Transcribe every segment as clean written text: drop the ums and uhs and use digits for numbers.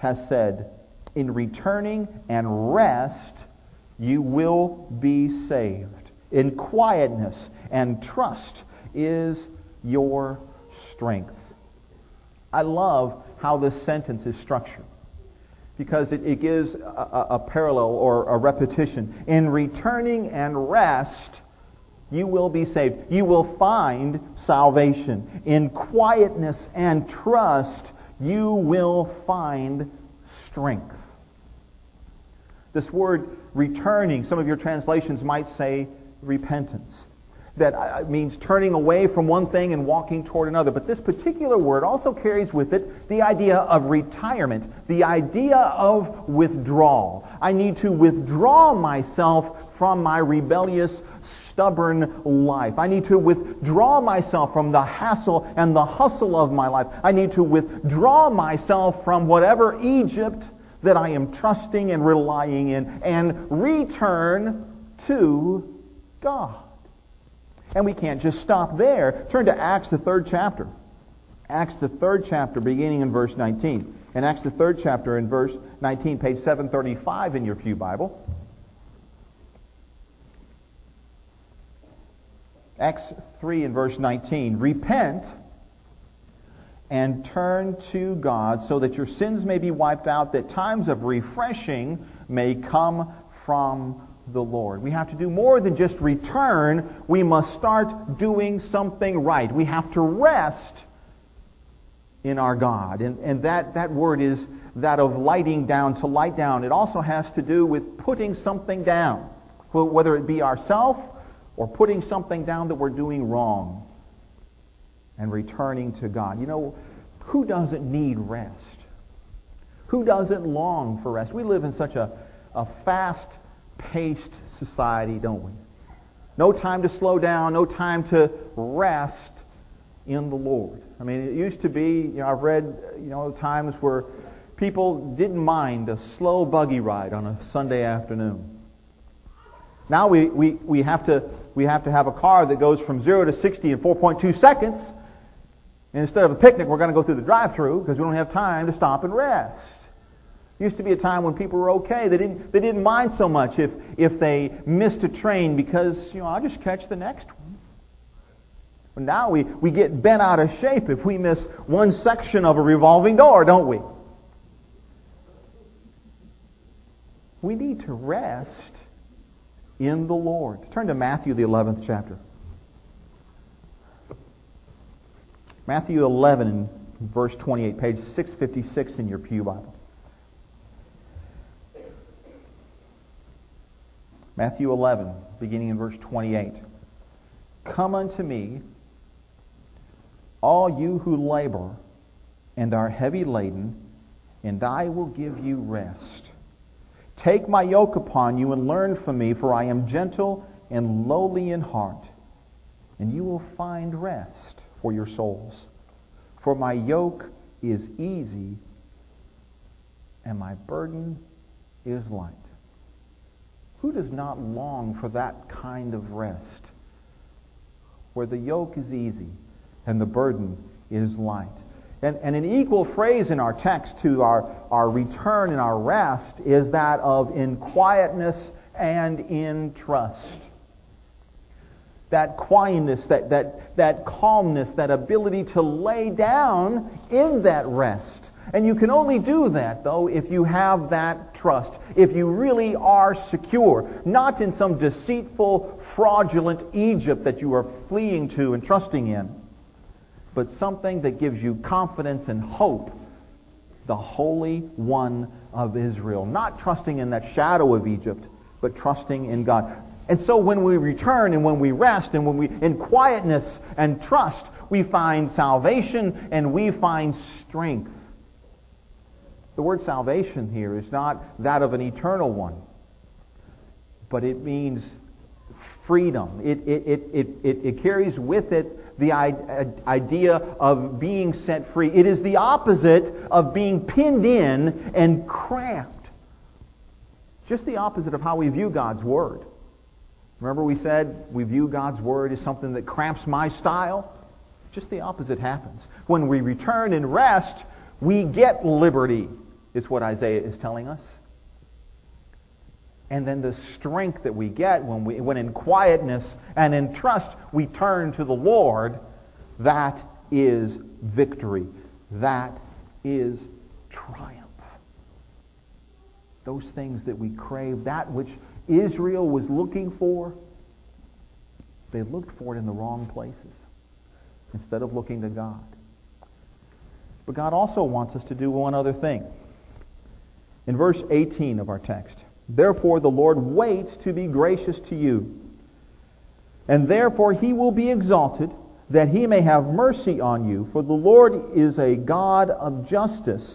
has said, in returning and rest, you will be saved. In quietness and trust is your strength. I love how this sentence is structured, because it gives a parallel or a repetition. In returning and rest, you will be saved. You will find salvation. In quietness and trust, you will find strength. This word returning, some of your translations might say repentance. That means turning away from one thing and walking toward another. But this particular word also carries with it the idea of retirement, the idea of withdrawal. I need to withdraw myself from my rebellious, stubborn life. I need to withdraw myself from the hassle and the hustle of my life. I need to withdraw myself from whatever Egypt that I am trusting and relying in and return to God. And we can't just stop there. Turn to Acts, the 3rd chapter. Acts, the 3rd chapter, beginning in verse 19. In Acts, the 3rd chapter, in verse 19, page 735 in your pew Bible. Acts 3 and verse 19. Repent and turn to God so that your sins may be wiped out, that times of refreshing may come from the Lord. We have to do more than just return. We must start doing something right. We have to rest in our God. And that word is that of lighting down, to light down. It also has to do with putting something down, whether it be ourself or putting something down that we're doing wrong and returning to God. You know, who doesn't need rest? Who doesn't long for rest? We live in such a fast-paced society, don't we? No time to slow down, no time to rest in the Lord. I mean, it used to be, I've read, times where people didn't mind a slow buggy ride on a Sunday afternoon. Now we have to have a car that goes from 0 to 60 in 4.2 seconds. And instead of a picnic, we're going to go through the drive-thru because we don't have time to stop and rest. Used to be a time when people were okay. They didn't mind so much if they missed a train because, I'll just catch the next one. But now we get bent out of shape if we miss one section of a revolving door, don't we? We need to rest in the Lord. Turn to Matthew, the 11th chapter. Matthew 11 and verse 28, page 656 in your pew Bible. Matthew 11, beginning in verse 28. Come unto me, all you who labor and are heavy laden, and I will give you rest. Take my yoke upon you and learn from me, for I am gentle and lowly in heart, and you will find rest for your souls. For my yoke is easy, and my burden is light. Who does not long for that kind of rest, where the yoke is easy and the burden is light? And an equal phrase in our text to our return and our rest is that of in quietness and in trust. That quietness, that calmness, that ability to lay down in that rest. And you can only do that, though, if you have that trust. If you really are secure. Not in some deceitful, fraudulent Egypt that you are fleeing to and trusting in. But something that gives you confidence and hope. The Holy One of Israel. Not trusting in that shadow of Egypt, but trusting in God. And so when we return and when we rest and when we, in quietness and trust, we find salvation and we find strength. The word salvation here is not that of an eternal one, but it means freedom. It carries with it the idea of being set free. It is the opposite of being pinned in and cramped. Just the opposite of how we view God's Word. Remember we said we view God's Word as something that cramps my style? Just the opposite happens. When we return and rest, we get liberty. is what Isaiah is telling us. And then the strength that we get when in quietness and in trust we turn to the Lord, that is victory. That is triumph. Those things that we crave, that which Israel was looking for, they looked for it in the wrong places instead of looking to God. But God also wants us to do one other thing. In verse 18 of our text, therefore the Lord waits to be gracious to you, and therefore he will be exalted, that he may have mercy on you. For the Lord is a God of justice.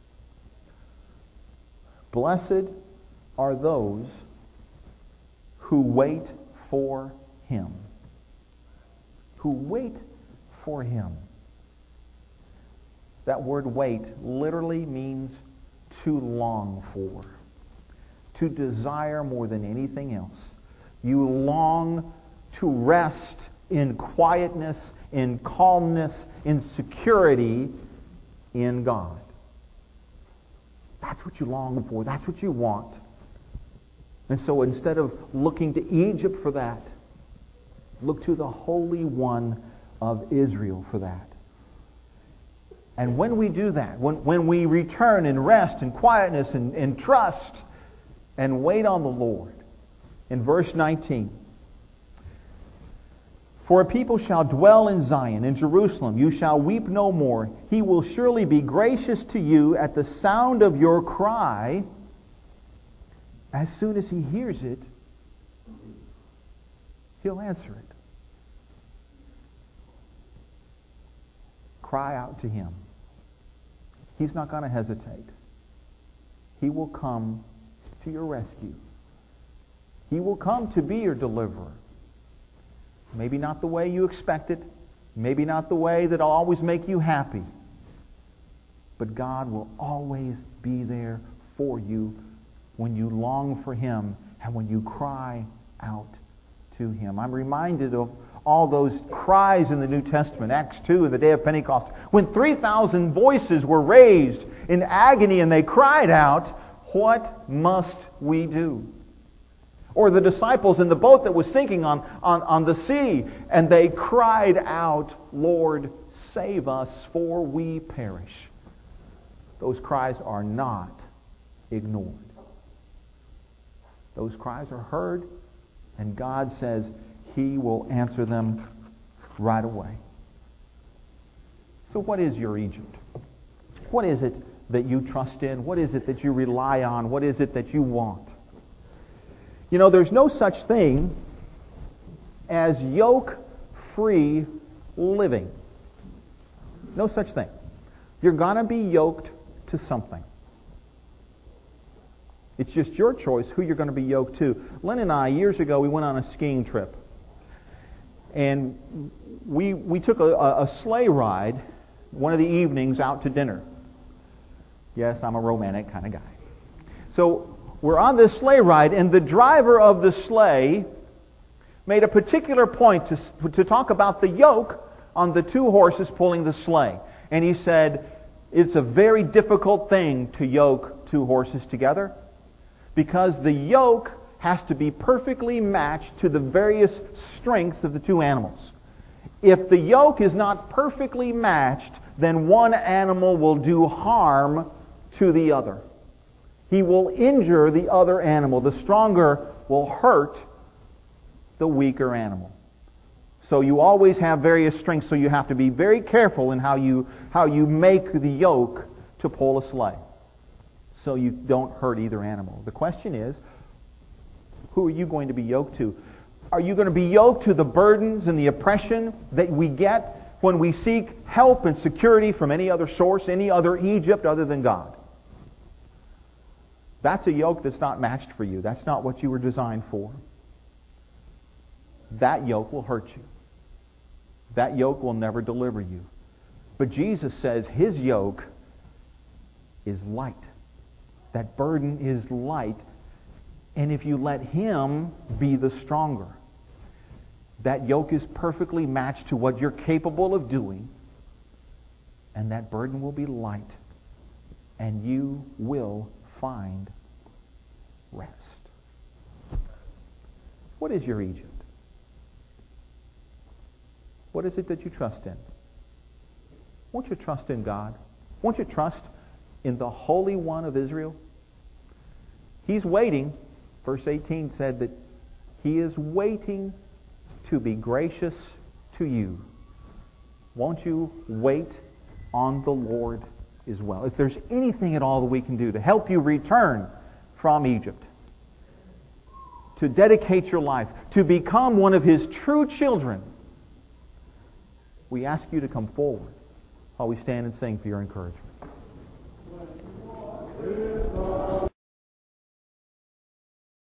Blessed are those who wait for him. Who wait for him. That word wait literally means to long for, to desire more than anything else. You long to rest in quietness, in calmness, in security in God. That's what you long for. That's what you want. And so instead of looking to Egypt for that, look to the Holy One of Israel for that. And when we do that, when we return in rest and quietness and trust and wait on the Lord, in verse 19, for a people shall dwell in Zion, in Jerusalem. You shall weep no more. He will surely be gracious to you at the sound of your cry. As soon as he hears it, he'll answer it. Cry out to him. He's not going to hesitate. He will come to your rescue. He will come to be your deliverer. Maybe not the way you expect it. Maybe not the way that'll always make you happy. But God will always be there for you when you long for him and when you cry out to him. I'm reminded of all those cries in the New Testament, Acts 2, in the day of Pentecost, when 3,000 voices were raised in agony and they cried out, "What must we do?" Or the disciples in the boat that was sinking on the sea, and they cried out, "Lord, save us, for we perish." Those cries are not ignored. Those cries are heard, and God says he will answer them right away. So what is your Egypt? What is it that you trust in? What is it that you rely on? What is it that you want? You know, there's no such thing as yoke-free living. No such thing. You're going to be yoked to something. It's just your choice who you're going to be yoked to. Lynn and I, years ago, we went on a skiing trip. And we took a sleigh ride one of the evenings out to dinner. Yes, I'm a romantic kind of guy. So we're on this sleigh ride, and the driver of the sleigh made a particular point to talk about the yoke on the two horses pulling the sleigh. And he said, it's a very difficult thing to yoke two horses together because the yoke has to be perfectly matched to the various strengths of the two animals. If the yoke is not perfectly matched, then one animal will do harm to the other. He will injure the other animal. The stronger will hurt the weaker animal. So you always have various strengths, so you have to be very careful in how you make the yoke to pull a sleigh, so you don't hurt either animal. The question is, who are you going to be yoked to? Are you going to be yoked to the burdens and the oppression that we get when we seek help and security from any other source, any other Egypt other than God? That's a yoke that's not matched for you. That's not what you were designed for. That yoke will hurt you. That yoke will never deliver you. But Jesus says his yoke is light. That burden is light. And if you let him be the stronger, that yoke is perfectly matched to what you're capable of doing, and that burden will be light. and you will find rest. What is your Egypt? What is it that you trust in? Won't you trust in God? Won't you trust in the Holy One of Israel? He's waiting. Verse 18 said that He is waiting to be gracious to you. Won't you wait on the Lord as well? If there's anything at all that we can do to help you return from Egypt, to dedicate your life, to become one of His true children, we ask you to come forward while we stand and sing for your encouragement.